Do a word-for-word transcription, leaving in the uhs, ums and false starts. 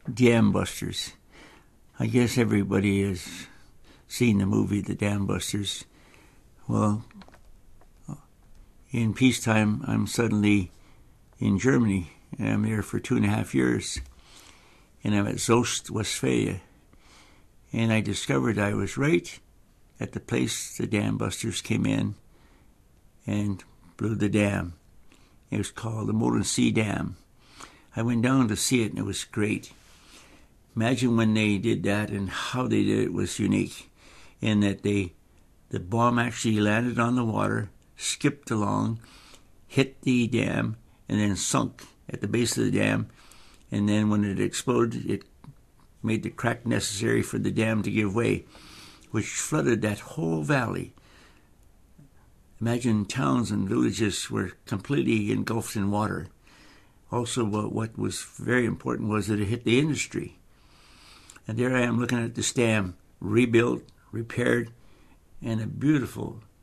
Dam Busters. I guess everybody has seen the movie The Dam Busters. Well, in peacetime, I'm suddenly in Germany, and I'm there for two and a half years. And I'm at Soest, Westphalia. And I discovered I was right at the place the dam busters came in and blew the dam. It was called the Bodensee Dam. I went down to see it, and it was great. Imagine when they did that and how they did it was unique, in that they, the bomb actually landed on the water, skipped along, hit the dam, and then sunk at the base of the dam. And then when it exploded, it made the crack necessary for the dam to give way, which flooded that whole valley. Imagine towns and villages were completely engulfed in water. Also, what was very important was that it hit the industry. And there I am looking at this dam, rebuilt, repaired, and a beautiful